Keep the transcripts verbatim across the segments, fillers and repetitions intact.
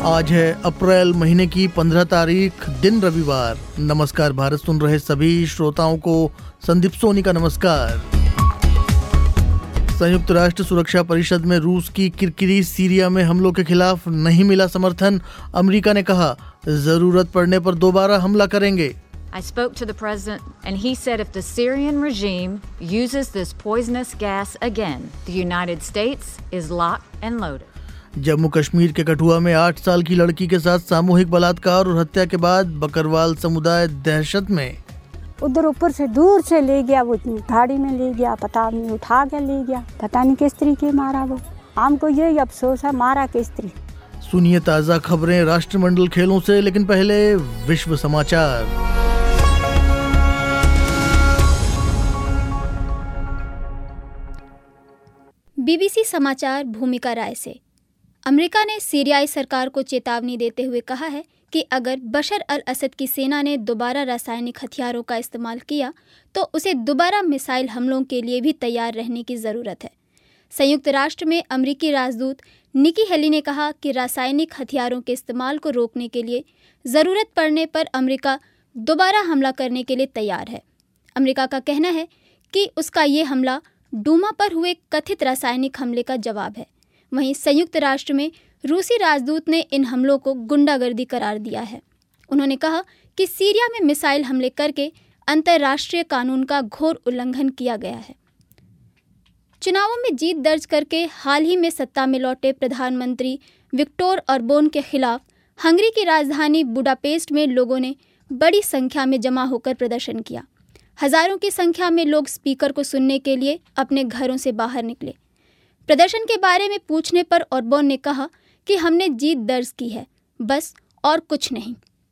आज है अप्रैल महीने की पंद्रह तारीख, दिन रविवार। नमस्कार भारत सुन रहे सभी श्रोताओं को संदीप सोनी का नमस्कार। संयुक्त राष्ट्र सुरक्षा परिषद में रूस की किरकिरी, सीरिया में हमलों के खिलाफ नहीं मिला समर्थन। अमेरिका ने कहा जरूरत पड़ने पर दोबारा हमला करेंगे। I spoke to the president and he said if the Syrian regime uses this poisonous gas again, the United States is locked and loaded. Jammu Kashmir के कठुआ में आठ साल की लड़की के साथ सामूहिक बलात्कार और हत्या के बाद बकरवाल समुदाय दहशत में। उधर ऊपर से दूर से ले गया, वो गाड़ी में ले गया, पता नहीं उठा के ले गया, पता नहीं किस तरीके मारा। वो हमको यही अफसोस है, मारा किस तरीके। सुनिए ताज़ा खबरें राष्ट्रमंडल खेलों से, लेकिन पहले विश्व समाचार। बीबीसी समाचार भूमिका राय से। अमेरिका ने सीरियाई सरकार को चेतावनी देते हुए कहा है कि अगर बशर अल असद की सेना ने दोबारा रासायनिक हथियारों का इस्तेमाल किया तो उसे दोबारा मिसाइल हमलों के लिए भी तैयार रहने की ज़रूरत है। संयुक्त राष्ट्र में अमेरिकी राजदूत निकी हेली ने कहा कि रासायनिक हथियारों के इस्तेमाल को रोकने के लिए ज़रूरत पड़ने पर अमेरिका दोबारा हमला करने के लिए तैयार है। अमेरिका का कहना है कि उसका ये हमला डूमा पर हुए कथित रासायनिक हमले का जवाब है। वहीं संयुक्त राष्ट्र में रूसी राजदूत ने इन हमलों को गुंडागर्दी करार दिया है। उन्होंने कहा कि सीरिया में मिसाइल हमले करके अंतर्राष्ट्रीय कानून का घोर उल्लंघन किया गया है। चुनावों में जीत दर्ज करके हाल ही में सत्ता में लौटे प्रधानमंत्री विक्टोर ओरबान के खिलाफ हंगरी की राजधानी बुडापेस्ट में लोगों ने बड़ी संख्या में जमा होकर प्रदर्शन किया। हजारों की संख्या में लोग स्पीकर को सुनने के लिए अपने घरों से बाहर निकले। प्रदर्शन के बारे में पूछने पर ओरबान ने कहा कि हमने जीत दर्ज की है, बस और कुछ नहीं।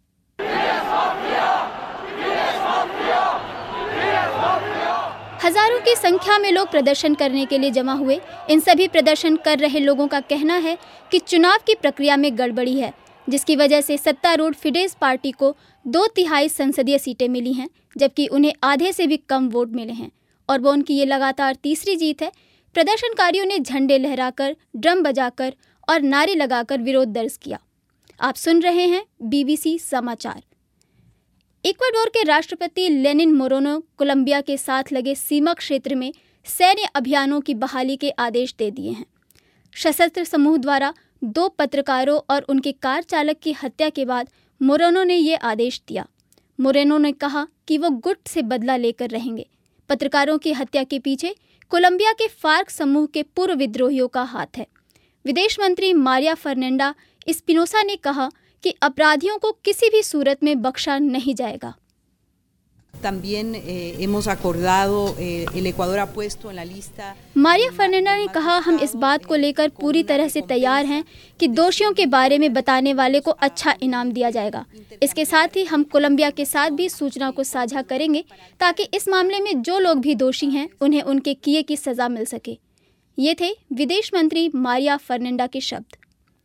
हजारों की संख्या में लोग प्रदर्शन करने के लिए जमा हुए। इन सभी प्रदर्शन कर रहे लोगों का कहना है कि चुनाव की प्रक्रिया में गड़बड़ी है, जिसकी वजह से सत्तारूढ़ फिडेस पार्टी को दो तिहाई संसदीय सीटें मिली हैं, जबकि उन्हें आधे से भी कम वोट मिले हैं। ओरबान की ये लगातार तीसरी जीत है। प्रदर्शनकारियों ने झंडे लहराकर, ड्रम बजाकर और नारे लगाकर विरोध दर्ज किया। आप सुन रहे हैं बीबीसी समाचार। इक्वाडोर के राष्ट्रपति लेनिन मोरेनो कोलंबिया के साथ लगे सीमा क्षेत्र में सैन्य अभियानों की बहाली के आदेश दे दिए हैं। सशस्त्र समूह द्वारा दो पत्रकारों और उनके कार चालक की हत्या के बाद मोरेनो ने ये आदेश दिया। मोरेनो ने कहा कि वो गुट से बदला लेकर रहेंगे। पत्रकारों की हत्या के पीछे कोलंबिया के फार्क समूह के पूर्व विद्रोहियों का हाथ है। विदेश मंत्री मारिया फर्नांडा एस्पिनोसा ने कहा कि अपराधियों को किसी भी सूरत में बख्शा नहीं जाएगा। También eh, hemos acordado eh, el Ecuador ha puesto en la lista। Maria Fernanda ने कहा, हम इस बात को लेकर पूरी तरह से तैयार हैं कि दोषियों के बारे में बताने वाले को अच्छा इनाम दिया जाएगा। इसके साथ ही हम कोलंबिया के साथ भी सूचना को साझा करेंगे ताकि इस मामले में जो लोग भी दोषी हैं उन्हें उनके किए की सजा मिल सके। ये थे विदेश मंत्री मारिया फर्नांडा के शब्द।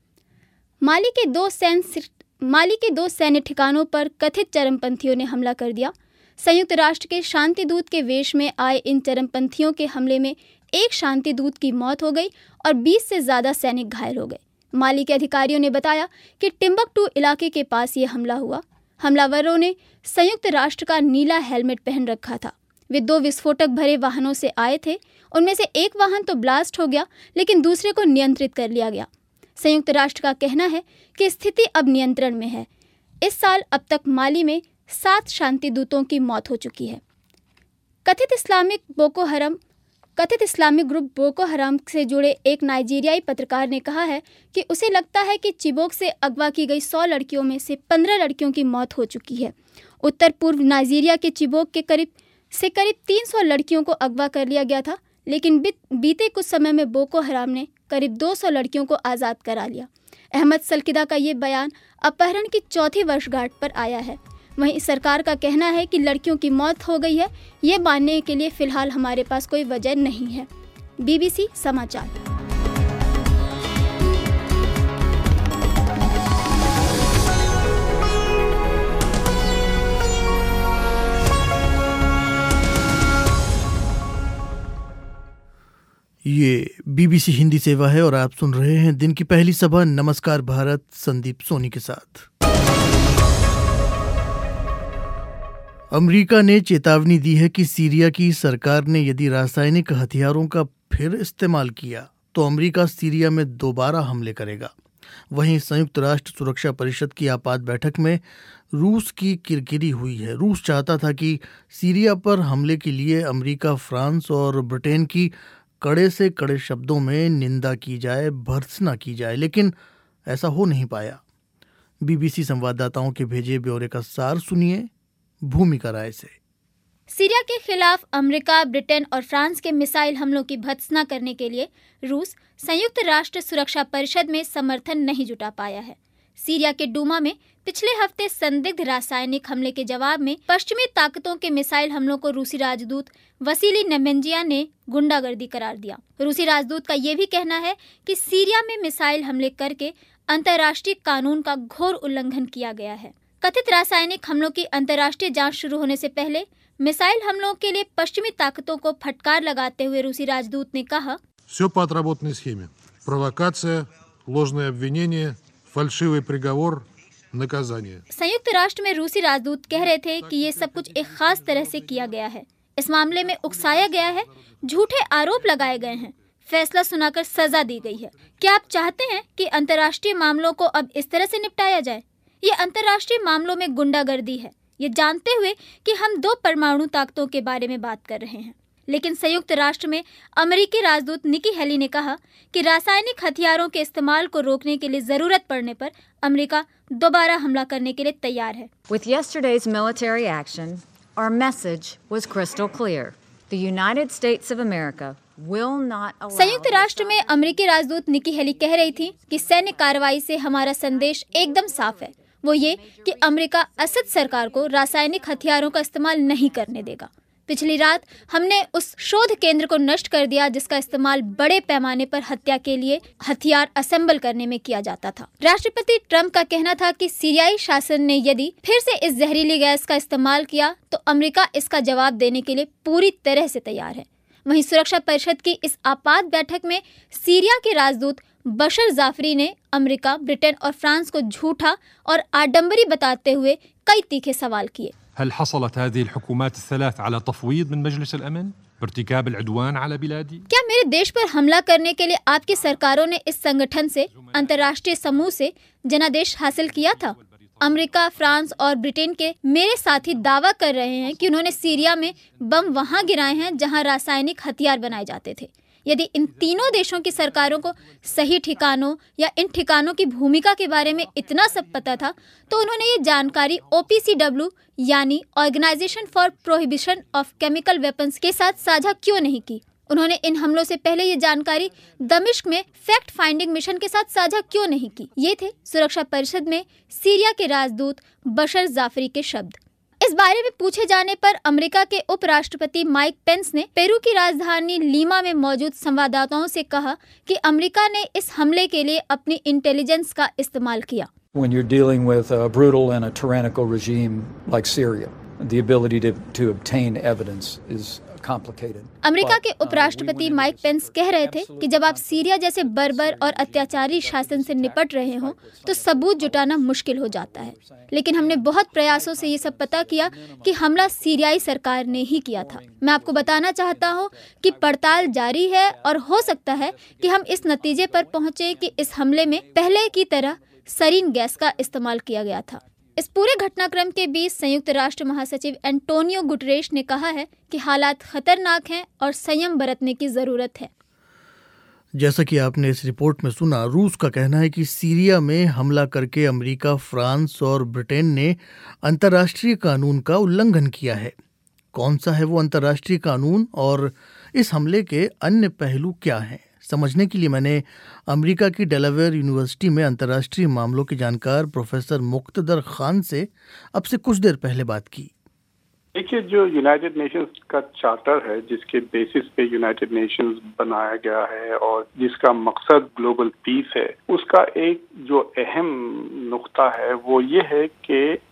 माली के दो सैन्य माली के दो सैन्य ठिकानों पर कथित चरमपंथियों ने हमला कर दिया। संयुक्त राष्ट्र के शांति दूत के वेश में आए इन चरमपंथियों के हमले में एक शांति दूत की मौत हो गई और बीस से ज़्यादा सैनिक घायल हो गए। माली के अधिकारियों ने बताया कि टिम्बकटू इलाके के पास ये हमला हुआ। हमलावरों ने संयुक्त राष्ट्र का नीला हेलमेट पहन रखा था। वे दो विस्फोटक भरे वाहनों से आए थे। उनमें से एक वाहन तो ब्लास्ट हो गया, लेकिन दूसरे को नियंत्रित कर लिया गया। संयुक्त राष्ट्र का कहना है कि स्थिति अब नियंत्रण में है। इस साल अब तक माली में सात शांति दूतों की मौत हो चुकी है। कथित इस्लामिक बोको हराम कथित इस्लामिक ग्रुप बोको हराम से जुड़े एक नाइजीरियाई पत्रकार ने कहा है कि उसे लगता है कि चिबोक से अगवा की गई सौ लड़कियों में से पंद्रह लड़कियों की मौत हो चुकी है। उत्तर पूर्व नाइजीरिया के चिबोक के करीब से करीब तीन सौ लड़कियों को अगवा कर लिया गया था, लेकिन बीते कुछ समय में बोको हराम ने करीब दो सौ लड़कियों को आज़ाद करा लिया। अहमद सलकिदा का ये बयान अपहरण की चौथी वर्षगांठ पर आया है। वहीं सरकार का कहना है कि लड़कियों की मौत हो गई है, ये मानने के लिए फिलहाल हमारे पास कोई वजह नहीं है। बीबीसी समाचार। ये बीबीसी हिंदी सेवा है और आप सुन रहे हैं दिन की पहली सभा नमस्कार भारत संदीप सोनी के साथ। अमेरिका ने चेतावनी दी है कि सीरिया की सरकार ने यदि रासायनिक हथियारों का फिर इस्तेमाल किया तो अमेरिका सीरिया में दोबारा हमले करेगा। वहीं संयुक्त राष्ट्र सुरक्षा परिषद की आपात बैठक में रूस की किरकिरी हुई है। रूस चाहता था कि सीरिया पर हमले के लिए अमेरिका, फ्रांस और ब्रिटेन की कड़े से कड़े शब्दों में निंदा की जाए, भर्त्सना की जाए, लेकिन ऐसा हो नहीं पाया। बीबीसी संवाददाताओं के भेजे ब्यौरे का सार सुनिए भूमिका राय से। सीरिया के खिलाफ अमेरिका, ब्रिटेन और फ्रांस के मिसाइल हमलों की भर्त्सना करने के लिए रूस संयुक्त राष्ट्र सुरक्षा परिषद में समर्थन नहीं जुटा पाया है। सीरिया के डूमा में पिछले हफ्ते संदिग्ध रासायनिक हमले के जवाब में पश्चिमी ताकतों के मिसाइल हमलों को रूसी राजदूत वसीली नेमेंजिया ने गुंडागर्दी करार दिया। रूसी राजदूत का ये भी कहना है कि सीरिया में मिसाइल हमले करके अंतर्राष्ट्रीय कानून का घोर उल्लंघन किया गया है। कथित रासायनिक हमलों की अंतर्राष्ट्रीय जांच शुरू होने से पहले मिसाइल हमलों के लिए पश्चिमी ताकतों को फटकार लगाते हुए रूसी राजदूत ने कहा, Все по отработанной схеме. Провокация, ложное обвинение, фальшивый приговор, наказание. संयुक्त राष्ट्र में रूसी राजदूत कह रहे थे कि ये सब कुछ एक खास तरह से किया गया है। इस मामले में उकसाया गया है, झूठे आरोप लगाए गए हैं, फैसला सुनाकर सजा दी गई है। क्या आप चाहते हैं कि अंतर्राष्ट्रीय मामलों को अब इस तरह से निपटाया जाए? ये अंतर्राष्ट्रीय मामलों में गुंडागर्दी है, ये जानते हुए कि हम दो परमाणु ताकतों के बारे में बात कर रहे हैं। लेकिन संयुक्त राष्ट्र में अमेरिकी राजदूत निकी हेली ने कहा कि रासायनिक हथियारों के इस्तेमाल को रोकने के लिए जरूरत पड़ने पर अमेरिका दोबारा हमला करने के लिए तैयार है। With yesterday's military action, our message was crystal clear. The United States of America will not allow संयुक्त राष्ट्र में अमेरिकी राजदूत निकी हेली कह रही थी कि सैन्य कार्रवाई से हमारा संदेश एकदम साफ है, वो ये कि अमेरिका असद सरकार को रासायनिक हथियारों का इस्तेमाल नहीं करने देगा। पिछली रात हमने उस शोध केंद्र को नष्ट कर दिया जिसका इस्तेमाल बड़े पैमाने पर हत्या के लिए हथियार असेंबल करने में किया जाता था। राष्ट्रपति ट्रंप का कहना था कि सीरियाई शासन ने यदि फिर से इस जहरीली गैस का इस्तेमाल किया तो अमेरिका इसका जवाब देने के लिए पूरी तरह से तैयार है। वहीं सुरक्षा परिषद की इस आपात बैठक में सीरिया के राजदूत बशर जाफरी ने अमेरिका, ब्रिटेन और फ्रांस को झूठा और आडंबरी बताते हुए कई तीखे सवाल किए। هل حصلت هذه الحكومات الثلاث على تفويض من مجلس الأمن بارتكاب العدوان على بلادي؟ क्या मेरे देश पर हमला करने के लिए आपकी सरकारों ने इस संगठन से, अंतर्राष्ट्रीय समूह से जनादेश हासिल किया था? अमेरिका, फ्रांस और ब्रिटेन के मेरे साथी दावा कर रहे हैं कि उन्होंने सीरिया में बम वहां गिराए हैं जहां रासायनिक हथियार बनाए जाते थे। यदि इन तीनों देशों की सरकारों को सही ठिकानों या इन ठिकानों की भूमिका के बारे में इतना सब पता था तो उन्होंने ये जानकारी ओ पी सी डब्ल्यू यानी organisation for prohibition of chemical weapons के साथ साझा क्यों नहीं की? उन्होंने इन हमलों से पहले ये जानकारी दमिश्क में फैक्ट फाइंडिंग मिशन के साथ साझा क्यों नहीं की? ये थे सुरक्षा परिषद में सीरिया के राजदूत बशर जाफरी के शब्द। इस बारे में पूछे जाने पर अमेरिका के उपराष्ट्रपति माइक पेंस ने पेरू की राजधानी लीमा में मौजूद संवाददाताओं से कहा कि अमेरिका ने इस हमले के लिए अपनी इंटेलिजेंस का इस्तेमाल किया। When you're dealing with a brutal and a tyrannical regime like Syria, the ability to, to obtain evidence is complicated. America के उपराष्ट्रपति माइक पेंस कह रहे थे कि जब आप सीरिया जैसे बर्बर और अत्याचारी शासन से निपट रहे हो तो सबूत जुटाना मुश्किल हो जाता है, लेकिन हमने बहुत प्रयासों से ये सब पता किया कि हमला सीरियाई सरकार ने ही किया था। मैं आपको बताना चाहता हूँ कि पड़ताल जारी है और हो सकता है कि हम इस नतीजे पर पहुँचे कि इस हमले में पहले की तरह सरीन गैस का इस्तेमाल किया गया था। इस पूरे घटनाक्रम के बीच संयुक्त राष्ट्र महासचिव एंटोनियो गुटरेश ने कहा है कि हालात खतरनाक हैं और संयम बरतने की जरूरत है। जैसा कि आपने इस रिपोर्ट में सुना, रूस का कहना है कि सीरिया में हमला करके अमेरिका, फ्रांस और ब्रिटेन ने अंतर्राष्ट्रीय कानून का उल्लंघन किया है। कौन सा है वो अंतर्राष्ट्रीय कानून और इस हमले के अन्य पहलू क्या हैं? समझने के लिए मैंने अमेरिका की डेलावेयर यूनिवर्सिटी में अंतर्राष्ट्रीय मामलों के जानकार प्रोफेसर मुक्तदर खान से अब से कुछ देर पहले बात की। देखिए, जो यूनाइटेड नेशंस का चार्टर है जिसके बेसिस पे यूनाइटेड नेशंस बनाया गया है और जिसका मकसद ग्लोबल पीस है, उसका एक जो अहम नुक्ता है वो ये है कि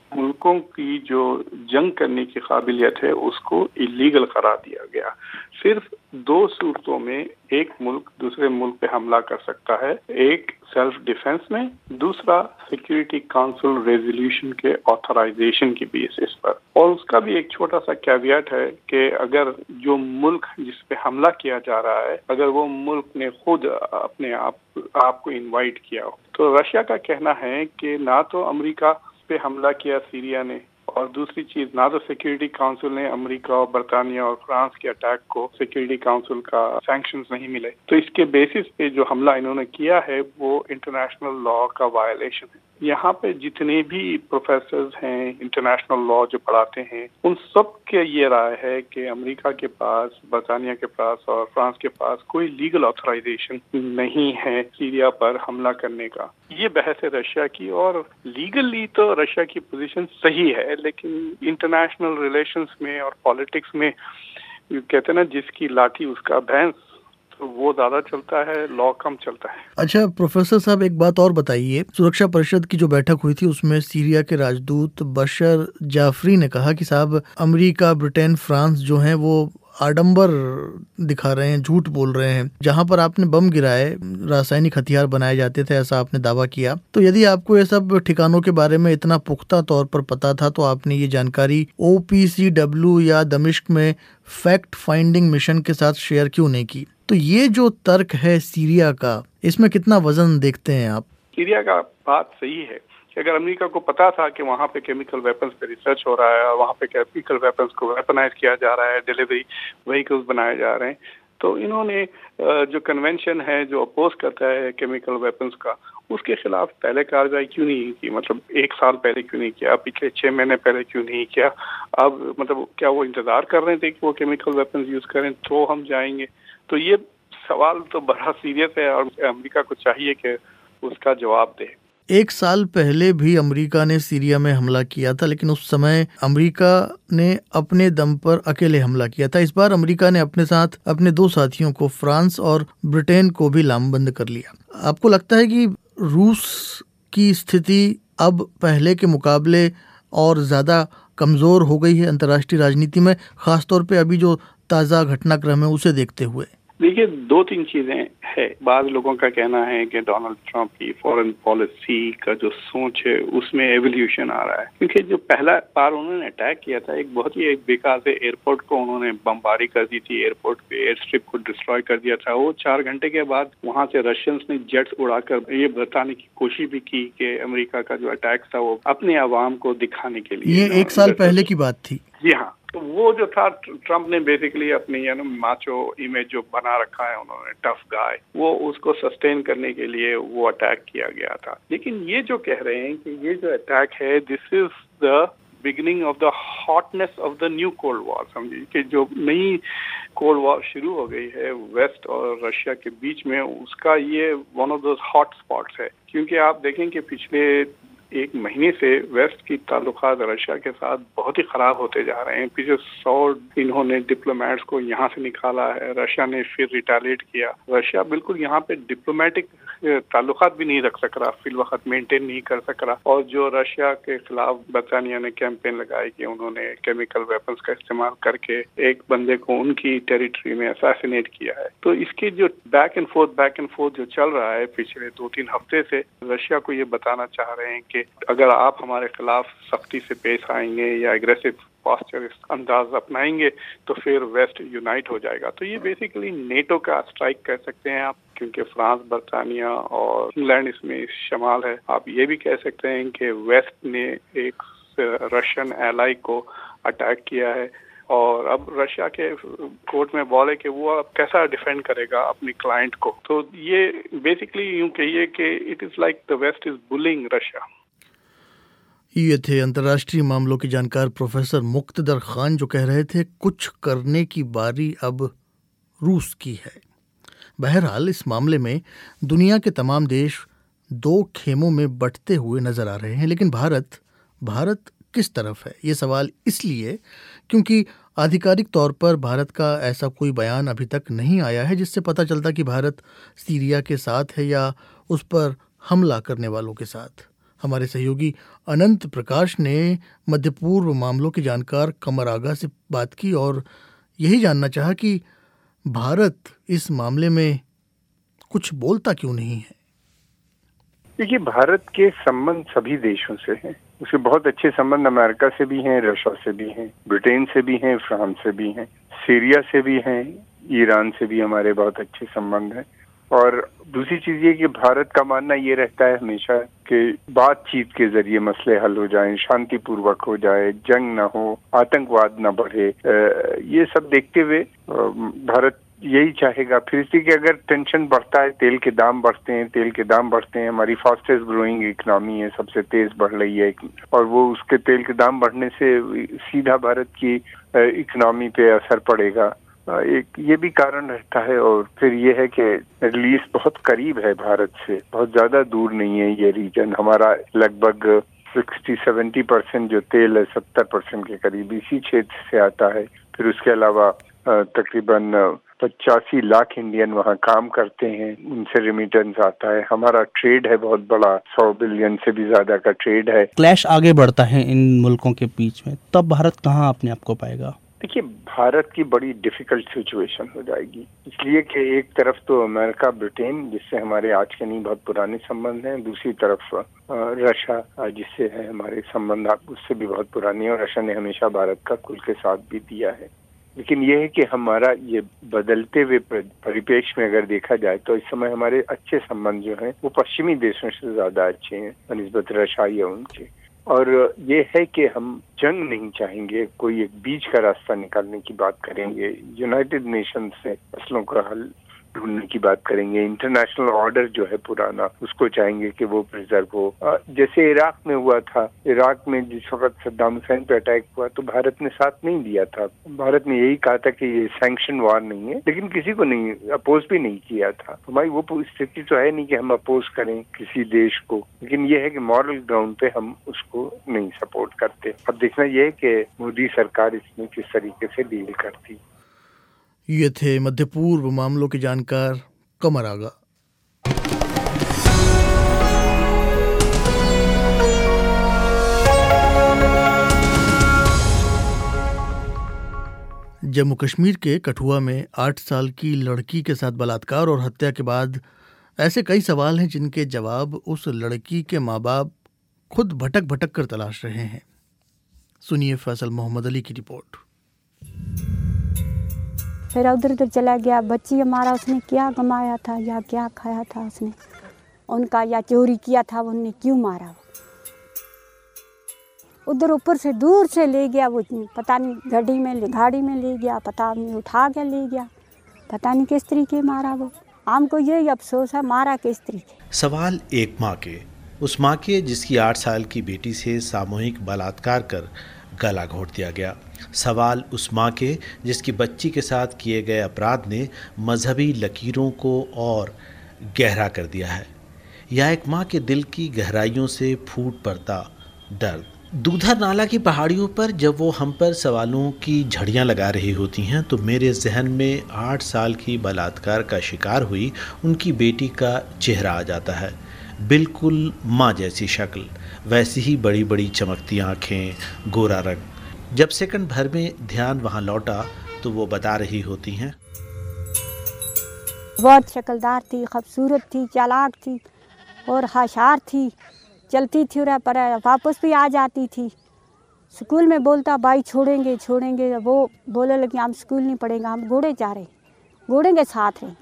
मुल्कों की जो जंग करने की काबिलियत है उसको इलीगल करार दिया गया। सिर्फ दो सूरतों में एक मुल्क दूसरे मुल्क पे हमला कर सकता है, एक सेल्फ डिफेंस में, दूसरा सिक्योरिटी काउंसिल रेजोल्यूशन के ऑथराइजेशन की बेसिस पर। और उसका भी एक छोटा सा कैविएट है कि अगर जो मुल्क जिस पे हमला किया जा रहा है, अगर वो मुल्क ने खुद अपने आप आपको इनवाइट किया हो। तो रशिया का कहना है कि ना तो अमेरिका पे हमला किया सीरिया ने, और दूसरी चीज ना तो सिक्योरिटी काउंसिल ने अमेरिका और बरतानिया और फ्रांस के अटैक को सिक्योरिटी काउंसिल का सैंक्शंस नहीं मिले। तो इसके बेसिस पे जो हमला इन्होंने किया है वो इंटरनेशनल लॉ का वायलेशन है। यहाँ पे जितने भी प्रोफेसर्स हैं इंटरनेशनल लॉ जो पढ़ाते हैं, उन सब के ये राय है कि अमेरिका के पास, बरतानिया के पास और फ्रांस के पास कोई लीगल ऑथराइजेशन नहीं है सीरिया पर हमला करने का। ये बहस है रशिया की, और लीगली तो रशिया की पोजीशन सही है, लेकिन इंटरनेशनल रिलेशंस में और पॉलिटिक्स में कहते हैं ना, जिसकी लाठी उसका भैंस, तो वो ज्यादा चलता है, लॉ कम चलता है। अच्छा प्रोफेसर साहब, एक बात और बताइए, सुरक्षा परिषद की जो बैठक हुई थी उसमें सीरिया के राजदूत बशर जाफरी ने कहा कि साहब अमेरिका, ब्रिटेन, फ्रांस जो हैं वो आडंबर दिखा रहे हैं, झूठ बोल रहे हैं। जहां पर आपने बम गिराए, रासायनिक हथियार बनाए जाते थे, ऐसा आपने दावा किया। तो यदि आपको ये सब ठिकानों के बारे में इतना पुख्ता तौर पर पता था, तो आपने ये जानकारी ओ पी सी डब्ल्यू या दमिश्क में फैक्ट फाइंडिंग मिशन के साथ शेयर क्यों नहीं की? तो ये जो तर्क है सीरिया का, इसमें कितना वजन देखते हैं आप? सीरिया का बात सही है कि अगर अमेरिका को पता था कि वहाँ पे केमिकल वेपन्स पे रिसर्च हो रहा है, वहाँ पे केमिकल वेपन्स को वेपनाइज किया जा रहा है, डिलीवरी व्हीकल्स बनाए जा रहे हैं, तो इन्होंने जो कन्वेंशन है जो अपोज करता है केमिकल वेपन्स का, उसके खिलाफ पहले कार्रवाई क्यों नहीं की? मतलब एक साल पहले क्यों नहीं किया? पिछले छह महीने पहले क्यों नहीं किया? अब मतलब क्या वो इंतजार कर रहे थे कि वो केमिकल वेपन्स यूज करें तो हम जाएंगे? तो ये सवाल तो बड़ा सीरियस है और अमेरिका को चाहिए कि उसका जवाब दे। एक साल पहले भी अमेरिका ने सीरिया में हमला किया था, लेकिन उस समय अमेरिका ने अपने दम पर अकेले हमला किया था। इस बार अमेरिका ने अपने साथ अपने दो साथियों को, फ्रांस और ब्रिटेन को भी लामबंद कर लिया। आपको लगता है कि रूस की स्थिति अब पहले के मुकाबले और ज्यादा कमजोर हो गई है अंतर्राष्ट्रीय राजनीति में, खासतौर पे अभी जो ताज़ा घटनाक्रम है उसे देखते हुए? देखिए, दो तीन चीजें है। बाद लोगों का कहना है कि डोनाल्ड ट्रंप की फॉरेन पॉलिसी का जो सोच है उसमें एवोल्यूशन आ रहा है, क्योंकि जो पहला बार उन्होंने अटैक किया था, एक बहुत ही एक बेकार से एयरपोर्ट को उन्होंने बमबारी कर दी थी, एयरपोर्ट पे एयर स्ट्रिप को डिस्ट्रॉय कर दिया था। वो चार घंटे के बाद वहां से रशियंस ने जेट्स उड़ाकर ये बताने की कोशिश भी की कि अमेरिका का जो अटैक था वो अपने आवाम को दिखाने के लिए। ये एक साल पहले की बात थी। जी हाँ, तो वो जो था, ट्रंप ने बेसिकली अपनी यू नो माचो इमेज जो बना रखा है उन्होंने, टफ गाय, वो उसको सस्टेन करने के लिए वो अटैक किया गया था। लेकिन ये जो कह रहे हैं कि ये जो अटैक है, this is the beginning of the hotness of the new cold war. समझिए कि जो नई कोल्ड वॉर शुरू हो गई है वेस्ट और रशिया के बीच में, उसका ये one of those hot spots है। क्योंकि आप देखें कि पिछले एक महीने से वेस्ट की ताल्लुकात रशिया के साथ बहुत ही खराब होते जा रहे हैं। पीछे सौ इन्होंने डिप्लोमेट्स को यहाँ से निकाला है, रशिया ने फिर रिटालिएट किया। रशिया बिल्कुल यहाँ पे डिप्लोमेटिक ताल्लुकात भी नहीं रख सक रहा, फिल वक्त मेंटेन नहीं कर सक रहा। और जो रशिया के खिलाफ बरतानिया ने कैंपेन लगाई कि उन्होंने केमिकल वेपन्स का इस्तेमाल करके एक बंदे को उनकी टेरिटरी में असैसिनेट किया है। तो इसके जो back and forth back and forth जो चल रहा है पिछले दो तीन हफ्ते से, रशिया को ये बताना चाह रहे हैं कि अगर आप हमारे खिलाफ सख्ती से पेश आएंगे या एग्रेसिव पोस्चर अंदाज अपनाएंगे तो फिर वेस्ट यूनाइट हो जाएगा। तो ये बेसिकली नेटो का स्ट्राइक कह सकते हैं आप, क्योंकि फ्रांस, बरतानिया और इंग्लैंड इसमें शामिल है। आप ये भी कह सकते हैं कि वेस्ट ने एक रशियन एलाई को अटैक किया है और अब रशिया के कोर्ट में बॉल है कि वो अब कैसा डिफेंड करेगा अपनी क्लाइंट को। तो ये बेसिकली यूं कहिए कि it is like the west is bullying Russia. ये थे अंतर्राष्ट्रीय मामलों के जानकार प्रोफेसर मुक्तदर खान, जो कह रहे थे कुछ करने की बारी अब रूस की है। बहरहाल इस मामले में दुनिया के तमाम देश दो खेमों में बंटते हुए नजर आ रहे हैं, लेकिन भारत भारत किस तरफ है? ये सवाल इसलिए क्योंकि आधिकारिक तौर पर भारत का ऐसा कोई बयान अभी तक नहीं आया है जिससे पता चलता कि भारत सीरिया के साथ है या उस पर हमला करने वालों के साथ। हमारे सहयोगी अनंत प्रकाश ने मध्य पूर्व मामलों के जानकार कमर आगा से बात की और यही जानना चाहा कि भारत इस मामले में कुछ बोलता क्यों नहीं है। देखिए, भारत के संबंध सभी देशों से हैं। उसके बहुत अच्छे संबंध अमेरिका से भी हैं, रशिया से भी हैं, ब्रिटेन से भी हैं, फ्रांस से भी हैं, सीरिया से भी हैं, ईरान से भी हमारे बहुत अच्छे संबंध हैं। और दूसरी चीज ये कि भारत का मानना ये रहता है हमेशा कि बातचीत के जरिए मसले हल हो जाएं, शांतिपूर्वक हो जाए, जंग ना हो, आतंकवाद ना बढ़े। ये सब देखते हुए भारत यही चाहेगा। फिर इसी के अगर टेंशन बढ़ता है, तेल के दाम बढ़ते हैं, तेल के दाम बढ़ते हैं, हमारी फास्टेस्ट ग्रोइंग इकोनॉमी है, सबसे तेज बढ़ रही है, और वो उसके तेल के दाम बढ़ने से सीधा भारत की इकोनॉमी पे असर पड़ेगा। एक ये भी कारण रहता है। और फिर ये है कि मिडल ईस्ट बहुत करीब है भारत से, बहुत ज्यादा दूर नहीं है ये रीजन। हमारा लगभग सिक्सटी सेवेंटी परसेंट जो तेल है, सत्तर परसेंट के करीब इसी क्षेत्र से आता है। फिर उसके अलावा तकरीबन पचासी लाख इंडियन वहाँ काम करते हैं, उनसे रेमिटेंस आता है। हमारा ट्रेड है बहुत बड़ा, सौ बिलियन से भी ज्यादा का ट्रेड है। क्लैश आगे बढ़ता है इन मुल्कों के बीच में, तब भारत कहाँ अपने आप को पाएगा? देखिए, भारत की बड़ी डिफिकल्ट सिचुएशन हो जाएगी, इसलिए कि एक तरफ तो अमेरिका, ब्रिटेन, जिससे हमारे आज के नहीं बहुत पुराने संबंध हैं, दूसरी तरफ रशिया, जिससे है हमारे संबंध उससे भी बहुत पुराने हैं, और रशिया ने हमेशा भारत का खुल के साथ भी दिया है। लेकिन यह है कि हमारा ये बदलते हुए परिपेक्ष में अगर देखा जाए तो इस समय हमारे अच्छे संबंध जो हैं वो पश्चिमी देशों से ज्यादा अच्छे हैं बनिस्बत रशिया या उनके। और ये है कि हम जंग नहीं चाहेंगे, कोई एक बीच का रास्ता निकालने की बात करेंगे, यूनाइटेड नेशन से मसलों का हल ढूंढने की बात करेंगे, इंटरनेशनल ऑर्डर जो है पुराना उसको चाहेंगे कि वो प्रिजर्व हो। जैसे इराक में हुआ था, इराक में जिस वक्त सद्दाम हुसैन पे अटैक हुआ तो भारत ने साथ नहीं दिया था। भारत ने यही कहा था कि ये सैंक्शन वार नहीं है, लेकिन किसी को नहीं अपोज भी नहीं किया था। हमारी वो स्थिति तो है नहीं कि हम अपोज करें किसी देश को, लेकिन ये है कि मॉरल ग्राउंड पे हम उसको नहीं सपोर्ट करते। अब देखना ये है कि मोदी सरकार इसमें किस तरीके से डील करती। ये थे मध्य पूर्व मामलों के जानकार कमर आगा। जम्मू कश्मीर के कठुआ में आठ साल की लड़की के साथ बलात्कार और हत्या के बाद ऐसे कई सवाल हैं जिनके जवाब उस लड़की के माँ बाप खुद भटक भटक कर तलाश रहे हैं। सुनिए फैसल मोहम्मद अली की रिपोर्ट। फिर उधर उधर चला गया, बच्ची हमारा उसने क्या कमाया था या क्या खाया था उसने, उनका या चोरी किया था, उनने क्यों मारा। उधर ऊपर से दूर से ले गया, वो पता नहीं गाड़ी में गाड़ी में ले गया, पता नहीं उठा के ले गया, पता नहीं किस तरीके मारा। वो हमको यही अफसोस है, मारा किस तरीके। सवाल एक माँ के, उस माँ के जिसकी आठ साल की बेटी से सामूहिक बलात्कार कर गला घोंट दिया गया। सवाल उस माँ के जिसकी बच्ची के साथ किए गए अपराध ने मजहबी लकीरों को और गहरा कर दिया है। या एक माँ के दिल की गहराइयों से फूट पड़ता दर्द। दूधर नाला की पहाड़ियों पर जब वो हम पर सवालों की झड़ियाँ लगा रही होती हैं तो मेरे जहन में आठ साल की बलात्कार का शिकार हुई उनकी बेटी का चेहरा आ जाता है। बिल्कुल माँ जैसी शक्ल, वैसी ही बड़ी बड़ी चमकती आँखें, गोरा रंग। जब सेकंड भर में ध्यान वहाँ लौटा तो वो बता रही होती हैं, बहुत शक्लदार थी, खूबसूरत थी, चालाक थी और होशियार थी, चलती थी और पर वापस भी आ जाती थी। स्कूल में बोलता भाई छोड़ेंगे छोड़ेंगे, वो बोले लगे हम स्कूल नहीं पढ़ेंगे, हम घोड़े जा रहे, घोड़े के साथ हैं।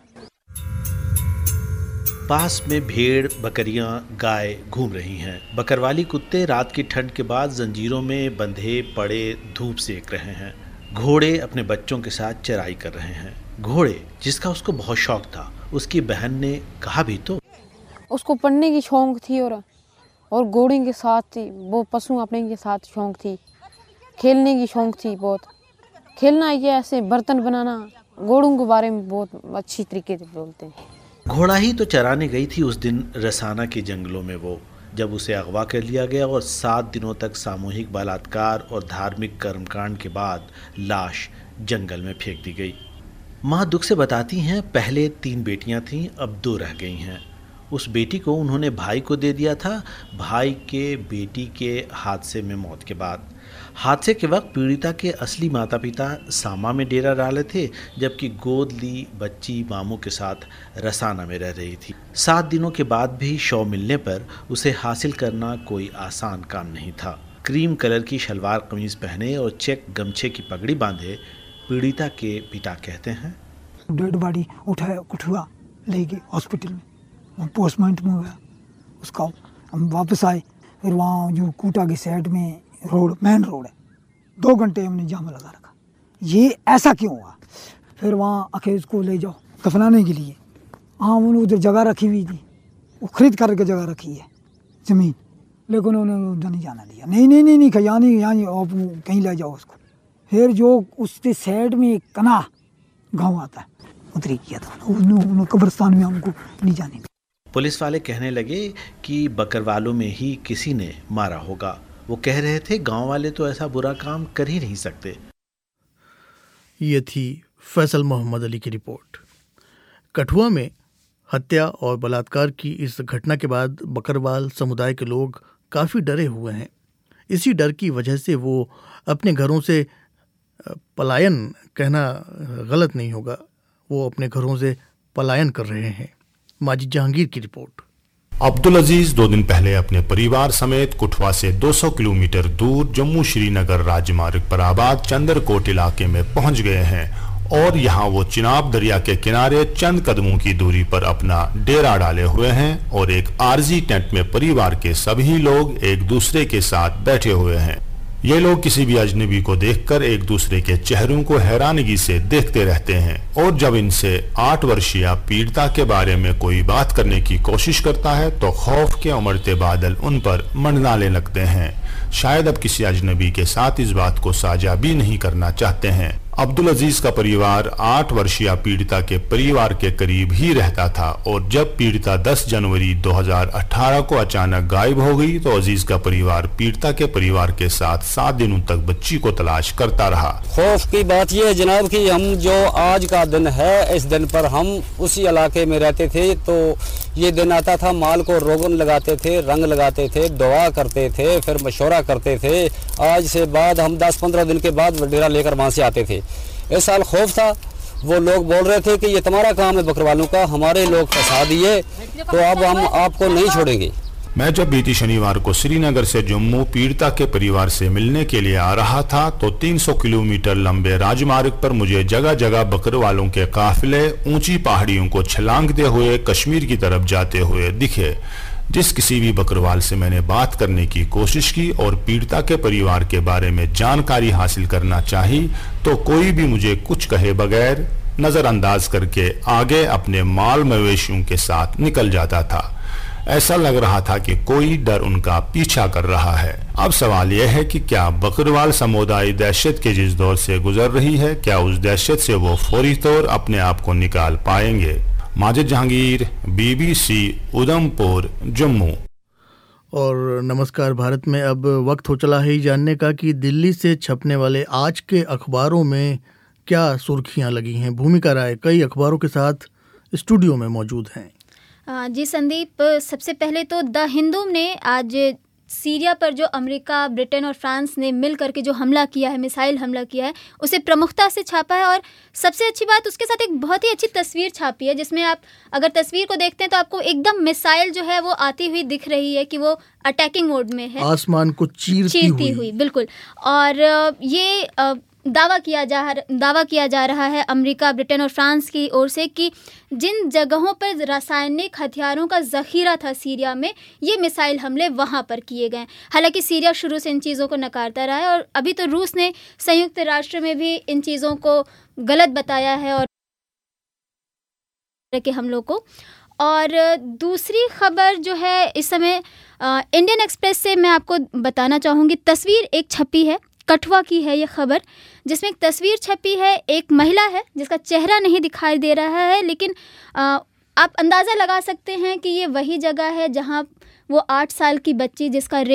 पास में भेड़, बकरियां, गाय घूम रही हैं। बकरवाली कुत्ते रात की ठंड के बाद जंजीरों में बंधे पड़े धूप सेक रहे हैं। घोड़े अपने बच्चों के साथ चराई कर रहे हैं। घोड़े जिसका उसको बहुत शौक था, उसकी बहन ने कहा भी तो। उसको पढ़ने की शौक थी और और घोड़े के साथ थी, वो पशु अपने के साथ शौक थी, खेलने की शौक थी बहुत। खेलना ये ऐसे बर्तन बनाना, घोड़ों के बारे में बहुत अच्छी तरीके से बोलते हैं। घोड़ा ही तो चराने गई थी उस दिन रसाना के जंगलों में वो, जब उसे अगवा कर लिया गया और सात दिनों तक सामूहिक बलात्कार और धार्मिक कर्मकांड के बाद लाश जंगल में फेंक दी गई। माँ दुख से बताती हैं, पहले तीन बेटियां थीं, अब दो रह गई हैं। उस बेटी को उन्होंने भाई को दे दिया था, भाई के बेटी के हादसे में मौत के बाद। हादसे के वक्त पीड़िता के असली माता पिता सामा में डेरा डाले थे, जबकि गोद ली बच्ची मामू के साथ रसाना में रह रही थी। सात दिनों के बाद भी शव मिलने पर उसे हासिल करना कोई आसान काम नहीं था। क्रीम कलर की शलवार कमीज पहने और चेक गमछे की पगड़ी बांधे पीड़िता के पिता कहते हैं, डेड बॉडी उठाया कठुआ ले गए हॉस्पिटल में, पोस्टमार्टम हुआ उसका। हम वापस आए, फिर वहाँ जो कूटा की साइड में रोड मेन रोड है, दो घंटे हमने जाम लगा रखा, ये ऐसा क्यों हुआ। फिर वहाँ आके उसको ले जाओ दफनाने के लिए। हाँ उन्होंने उधर जगह रखी हुई थी, वो खरीद करके जगह रखी है ज़मीन, लेकिन उन्होंने उधर नहीं जाना दिया। नहीं नहीं नहीं नहीं यहाँ नहीं, यहाँ आप कहीं ले जाओ उसको। फिर जो उसके साइड में एक कना गाँव आता है, उतरी किया था उन्होंने, कब्रिस्तान में हमको नहीं जाने दिया। पुलिस वाले कहने लगे कि बकरवालों में ही किसी ने मारा होगा। वो कह रहे थे गांव वाले तो ऐसा बुरा काम कर ही नहीं सकते। ये थी फैसल मोहम्मद अली की रिपोर्ट। कठुआ में हत्या और बलात्कार की इस घटना के बाद बकरवाल समुदाय के लोग काफ़ी डरे हुए हैं। इसी डर की वजह से वो अपने घरों से पलायन कहना गलत नहीं होगा, वो अपने घरों से पलायन कर रहे हैं। माजिद जहांगीर की रिपोर्ट। अब्दुल अजीज दो दिन पहले अपने परिवार समेत कुठवा से दो सौ किलोमीटर दूर जम्मू श्रीनगर राजमार्ग पर आबाद चंदरकोट इलाके में पहुंच गए हैं और यहां वो चिनाब दरिया के किनारे चंद कदमों की दूरी पर अपना डेरा डाले हुए हैं और एक आरजी टेंट में परिवार के सभी लोग एक दूसरे के साथ बैठे हुए हैं। ये लोग किसी भी अजनबी को देखकर एक दूसरे के चेहरों को हैरानगी से देखते रहते हैं और जब इनसे आठ वर्षीय पीड़िता के बारे में कोई बात करने की कोशिश करता है तो खौफ के उमड़ते बादल उन पर मंडराने लगते हैं। शायद अब किसी अजनबी के साथ इस बात को साझा भी नहीं करना चाहते हैं। अब्दुल अजीज का परिवार आठ वर्षीय पीड़िता के परिवार के करीब ही रहता था और जब पीड़िता दस जनवरी दो हज़ार अठारह को अचानक गायब हो गई तो अजीज का परिवार पीड़िता के परिवार के साथ सात दिनों तक बच्ची को तलाश करता रहा। खौफ की बात यह है जनाब कि हम जो आज का दिन है, इस दिन पर हम उसी इलाके में रहते थे, तो ये दिन आता था, माल को रोगन लगाते थे, रंग लगाते थे, दुआ करते थे, फिर मशवरा करते थे। आज से बाद हम दस पंद्रह दिन के बाद डेरा लेकर वहाँ से आते थे। इस साल खौफ था, वो लोग बोल रहे थे कि ये तुम्हारा काम है बकरवालों का, हमारे लोग फंसा दिए, तो अब हम आपको नहीं छोड़ेंगे। मैं जब बीती शनिवार को श्रीनगर से जम्मू पीड़िता के परिवार से मिलने के लिए आ रहा था तो तीन सौ किलोमीटर लंबे राजमार्ग पर मुझे जगह जगह बकरवालों के काफिले ऊंची पहाड़ियों को छलांगते हुए कश्मीर की तरफ जाते हुए दिखे। जिस किसी भी बकरवाल से मैंने बात करने की कोशिश की और पीड़िता के परिवार के बारे में जानकारी हासिल करना चाही तो कोई भी मुझे कुछ कहे बगैर नजरअंदाज करके आगे अपने माल मवेशियों के साथ निकल जाता था। ऐसा लग रहा था कि कोई डर उनका पीछा कर रहा है। अब सवाल यह है कि क्या बकरवाल समुदाय दहशत के जिस दौर से गुजर रही है, क्या उस दहशत से वो फौरी तौर अपने आप को निकाल पाएंगे। माजिद जहांगीर, बीबीसी उधमपुर, जम्मू। और नमस्कार भारत में अब वक्त हो चला है जानने का कि दिल्ली से छपने वाले आज के अखबारों में क्या सुर्खियां लगी हैं। भूमिका राय कई अखबारों के साथ स्टूडियो में मौजूद हैं। जी संदीप, सबसे पहले तो द हिंदू ने आज सीरिया पर जो अमेरिका, ब्रिटेन और फ्रांस ने मिल करके जो हमला किया है, मिसाइल हमला किया है, उसे प्रमुखता से छापा है। और सबसे अच्छी बात, उसके साथ एक बहुत ही अच्छी तस्वीर छापी है, जिसमें आप अगर तस्वीर को देखते हैं तो आपको एकदम मिसाइल जो है वो आती हुई दिख रही है कि वो अटैकिंग मोड में है, आसमान को चीरती, चीरती हुई।, हुई बिल्कुल। और ये दावा किया जा दावा किया जा रहा है अमेरिका, ब्रिटेन और फ्रांस की ओर से कि जिन जगहों पर रासायनिक हथियारों का ज़ख़ीरा था सीरिया में, ये मिसाइल हमले वहाँ पर किए गए। हालांकि सीरिया शुरू से इन चीज़ों को नकारता रहा है और अभी तो रूस ने संयुक्त राष्ट्र में भी इन चीज़ों को गलत बताया है और के हमलों को। और दूसरी खबर जो है इस समय इंडियन एक्सप्रेस से मैं आपको बताना चाहूँगी, तस्वीर एक छपी है, कठुआ की है ये खबर, जिसमें एक तस्वीर छपी है, एक महिला है जिसका चेहरा नहीं दिखाई दे रहा है, लेकिन आ, आप अंदाज़ा लगा सकते हैं कि ये वही जगह है जहाँ वो आठ साल की बच्ची जिसका रेप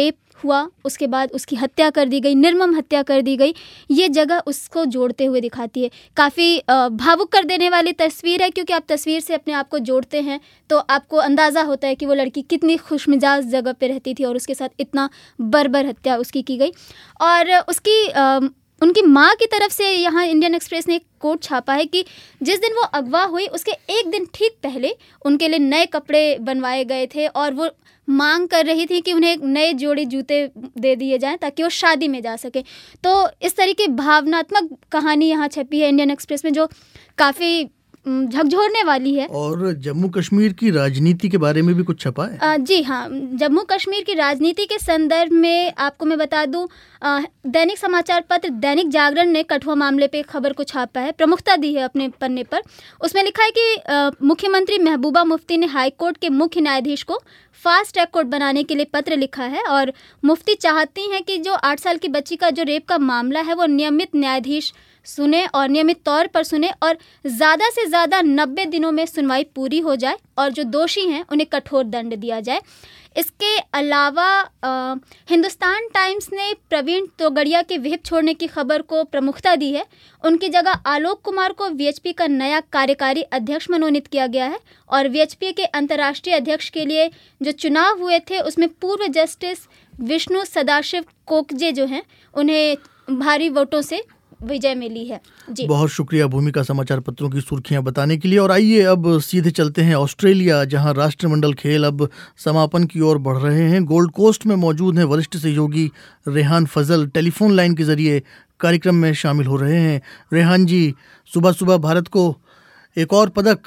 हुआ, उसके बाद उसकी हत्या कर दी गई, निर्मम हत्या कर दी गई, ये जगह उसको जोड़ते हुए दिखाती है। काफ़ी भावुक कर देने वाली तस्वीर है, क्योंकि आप तस्वीर से अपने आप को जोड़ते हैं तो आपको अंदाज़ा होता है कि वो लड़की कितनी खुशमिजाज जगह पे रहती थी और उसके साथ इतना बर्बर हत्या उसकी की गई। और उसकी आ, उनकी माँ की तरफ से यहाँ इंडियन एक्सप्रेस ने एक कोट छापा है कि जिस दिन वो अगवा हुई उसके एक दिन ठीक पहले उनके लिए नए कपड़े बनवाए गए थे और वो मांग कर रही थी कि उन्हें नए जोड़ी जूते दे दिए जाएं ताकि वो शादी में जा सके। तो इस तरह की भावनात्मक कहानी यहाँ छपी है इंडियन एक्सप्रेस में, जो काफ़ी झकझोरने वाली है। और जम्मू कश्मीर की राजनीति के बारे में भी कुछ छपा है? आ, जी हाँ, जम्मू कश्मीर की राजनीति के संदर्भ में आपको मैं बता दूं, आ, दैनिक समाचार पत्र दैनिक जागरण ने कठुआ मामले पे खबर को छापा है, प्रमुखता दी है अपने पन्ने पर। उसमें लिखा है कि आ, मुख्यमंत्री महबूबा मुफ्ती ने हाईकोर्ट के मुख्य न्यायाधीश को फास्ट ट्रैक कोर्ट बनाने के लिए पत्र लिखा है और मुफ्ती चाहती हैं कि जो आठ साल की बच्ची का जो रेप का मामला है वो नियमित न्यायाधीश सुने और नियमित तौर पर सुने और ज़्यादा से ज़्यादा नब्बे दिनों में सुनवाई पूरी हो जाए और जो दोषी हैं उन्हें कठोर दंड दिया जाए। इसके अलावा आ, हिंदुस्तान टाइम्स ने प्रवीण तोगड़िया के विहिप छोड़ने की खबर को प्रमुखता दी है। उनकी जगह आलोक कुमार को वीएचपी का नया कार्यकारी अध्यक्ष मनोनीत किया गया है और वीएचपी के अंतर्राष्ट्रीय अध्यक्ष के लिए जो चुनाव हुए थे उसमें पूर्व जस्टिस विष्णु सदाशिव कोकजे जो हैं उन्हें भारी वोटों से विजय मिली है। जी बहुत शुक्रिया भूमिका समाचार पत्रों की सुर्खियां बताने के लिए। और आइए अब सीधे चलते हैं ऑस्ट्रेलिया, जहां राष्ट्रमंडल खेल अब समापन की ओर बढ़ रहे हैं। गोल्ड कोस्ट में मौजूद हैं वरिष्ठ सहयोगी रेहान फजल, टेलीफोन लाइन के जरिए कार्यक्रम में शामिल हो रहे हैं। रेहान जी, सुबह सुबह भारत को एक और पदक।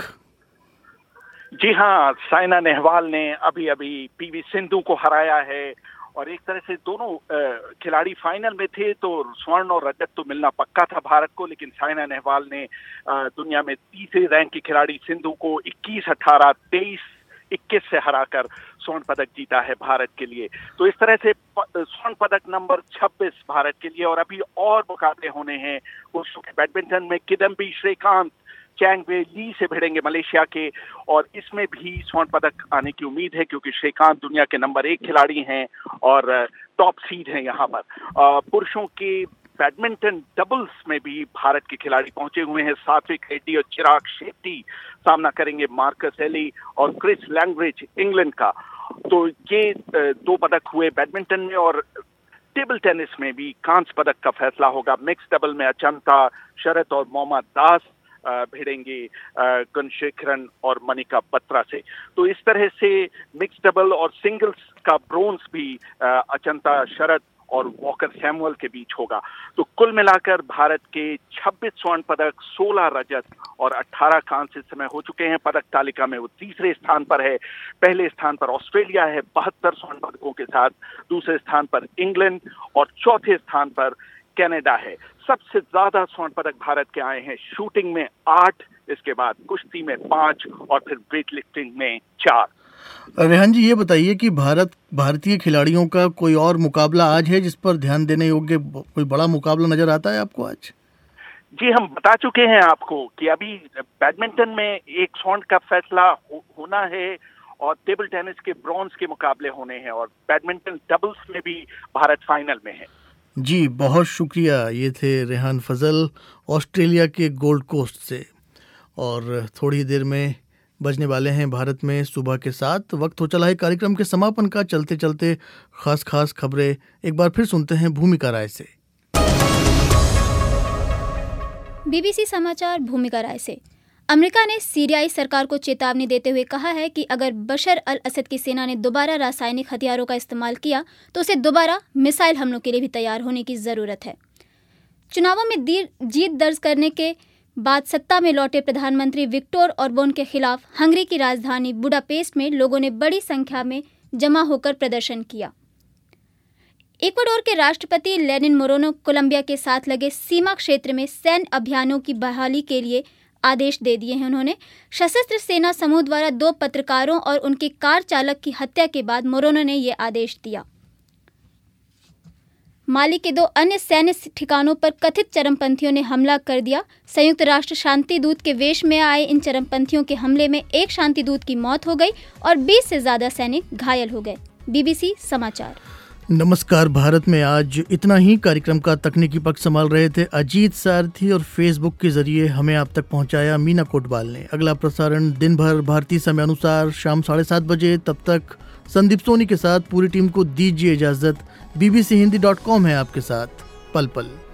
जी हाँ, साइना नेहवाल ने अभी अभी पीवी सिंधु को हराया है और एक तरह से दोनों खिलाड़ी फाइनल में थे तो स्वर्ण और रजत तो मिलना पक्का था भारत को, लेकिन साइना नेहवाल ने दुनिया में तीसरे रैंक की खिलाड़ी सिंधु को इक्कीस अठारह तेईस इक्कीस से हराकर स्वर्ण पदक जीता है भारत के लिए। तो इस तरह से स्वर्ण पदक नंबर छब्बीस भारत के लिए। और अभी और मुकाबले होने हैं पुरुषों के बैडमिंटन में। Kidambi Srikanth Chong Wei Lee से भिड़ेंगे मलेशिया के और इसमें भी स्वर्ण पदक आने की उम्मीद है क्योंकि श्रीकांत दुनिया के नंबर एक खिलाड़ी हैं और टॉप सीड हैं यहाँ पर। पुरुषों के बैडमिंटन डबल्स में भी भारत के खिलाड़ी पहुंचे हुए हैं। सात्विक रेड्डी और चिराग शेट्टी सामना करेंगे मार्कस एली और क्रिस लैंग्रिज इंग्लैंड का। तो ये दो पदक हुए बैडमिंटन में। और टेबल टेनिस में भी कांस्य पदक का फैसला होगा। मिक्स डबल में अचंता शरत और मोहम्मद दास भिड़ेंगे गुणशेखरन और मनिका बत्रा से। तो इस तरह से मिक्स डबल और सिंगल्स का ब्रोंज भी अचंता शरत और वॉकर सैमुअल के बीच होगा। तो कुल मिलाकर भारत के छब्बीस स्वर्ण पदक, सोलह रजत और अठारह कांस्य इस समय हो चुके हैं। पदक तालिका में वो तीसरे स्थान पर है। पहले स्थान पर ऑस्ट्रेलिया है बहत्तर स्वर्ण पदकों के साथ, दूसरे स्थान पर इंग्लैंड और चौथे स्थान पर कनाडा है। सबसे ज्यादा स्वर्ण पदक भारत के आए हैं शूटिंग में आठ, इसके बाद कुश्ती में पांच और फिर वेट लिफ्टिंग में चार। रेहान जी, ये बताइए कि भारत भारतीय खिलाड़ियों का कोई और मुकाबला आज है जिस पर ध्यान देने योग्य कोई बड़ा मुकाबला नजर आता है आपको आज? जी, हम बता चुके हैं आपको कि अभी बैडमिंटन में एक स्वर्ण का फैसला हो, होना है और टेबल टेनिस के ब्रॉन्ज के मुकाबले होने हैं और बैडमिंटन डबल्स में भी भारत फाइनल में है। जी बहुत शुक्रिया। ये थे रेहान फजल ऑस्ट्रेलिया के गोल्ड कोस्ट से। और थोड़ी देर में बजने वाले हैं भारत में सुबह के साथ। वक्त हो चला है कार्यक्रम के समापन का। चलते चलते खास खास खबरें एक बार फिर सुनते हैं भूमिका राय से। बीबीसी समाचार भूमिका राय से। अमेरिका ने सीरियाई सरकार को चेतावनी देते हुए कहा है कि अगर बशर अल असद की सेना ने दोबारा रासायनिक हथियारों का इस्तेमाल किया तो उसे दोबारा मिसाइल हमलों के लिए भी तैयार होने की ज़रूरत है। चुनावों में जीत दर्ज करने के बाद सत्ता में लौटे प्रधानमंत्री विक्टोर ऑर्बन के खिलाफ हंगरी की राजधानी बुडापेस्ट में लोगों ने बड़ी संख्या में जमा होकर प्रदर्शन किया। इक्वाडोर के राष्ट्रपति लेनिन मोरोनो कोलंबिया के साथ लगे सीमा क्षेत्र में सैन्य अभियानों की बहाली के लिए आदेश दे दिए हैं। उन्होंने सशस्त्र सेना समूह द्वारा दो पत्रकारों और उनके कार चालक की हत्या के बाद मोरोनो ने यह आदेश दिया। माली के दो अन्य सैन्य ठिकानों पर कथित चरमपंथियों ने हमला कर दिया। संयुक्त राष्ट्र शांति दूत के वेश में आए इन चरमपंथियों के हमले में एक शांति दूत की मौत हो गई और बीस से ज्यादा सैनिक घायल हो गए। बीबीसी समाचार। नमस्कार भारत में आज इतना ही। कार्यक्रम का तकनीकी पक्ष संभाल रहे थे अजीत सारथी और फेसबुक के जरिए हमें आप तक पहुंचाया मीना कोटवाल ने। अगला प्रसारण दिन भर भारतीय समय अनुसार शाम साढ़े सात बजे। तब तक संदीप सोनी के साथ पूरी टीम को दीजिए इजाजत। बीबीसी हिंदी डॉट कॉम है आपके साथ पल पल।